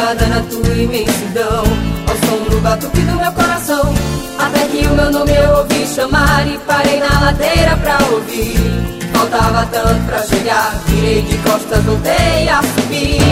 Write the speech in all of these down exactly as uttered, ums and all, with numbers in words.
mergulhada na tua imensidão, ao som do batuque do meu coração. Até que o meu nome eu ouvi chamar e parei na ladeira pra ouvir. Faltava tanto pra chegar, virei de costas, voltei a subir.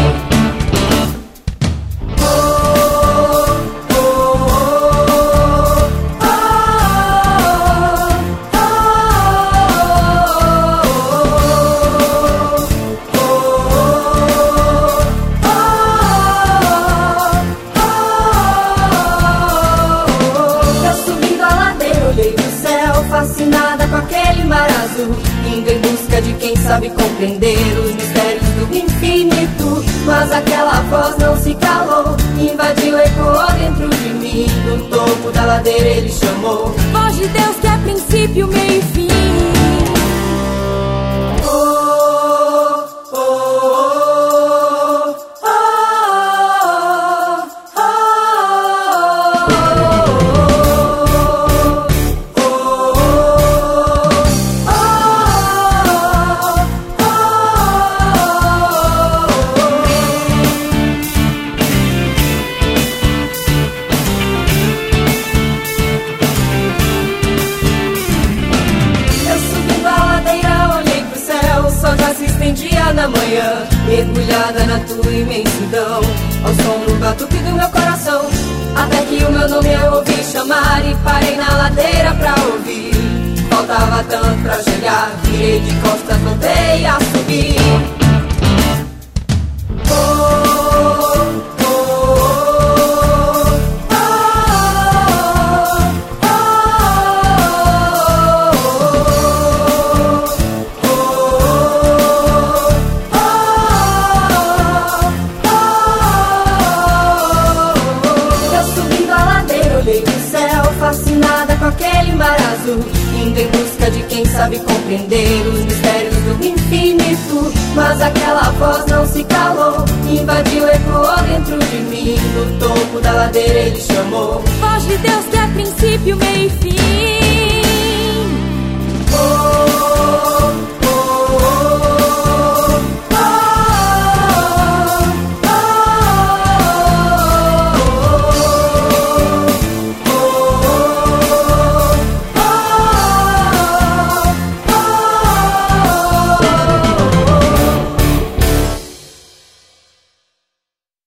Fascinada com aquele mar azul, indo em busca de quem sabe compreender os mistérios do infinito. Mas aquela voz não se calou, invadiu, ecoou dentro de mim. No topo da ladeira ele chamou: voz de Deus que é princípio, meio e fim. Na manhã, mergulhada na tua imensidão, ao som do batuque do meu coração. Até que o meu nome eu ouvi chamar e parei na ladeira pra ouvir. Faltava tanto pra chegar, virei de costas, voltei a subir. Fascinada com aquele mar azul, indo em busca de quem sabe compreender os mistérios do infinito. Mas aquela voz não se calou, invadiu, ecoou dentro de mim. No topo da ladeira ele chamou: voz de Deus que é princípio, meio e fim.